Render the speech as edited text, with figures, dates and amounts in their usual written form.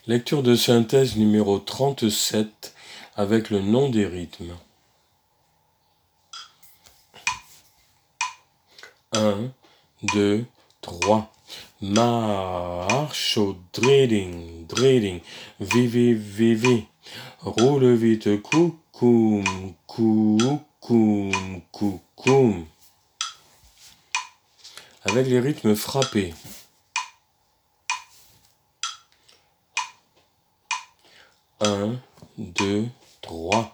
Lecture de synthèse numéro 37 avec le nom des rythmes. 1, 2, 3. Marche au dreading, dreading. Vivi, vivi. Roule vite, coucoum, coucoum, coucoum. Avec les rythmes frappés. 1, 2, 3.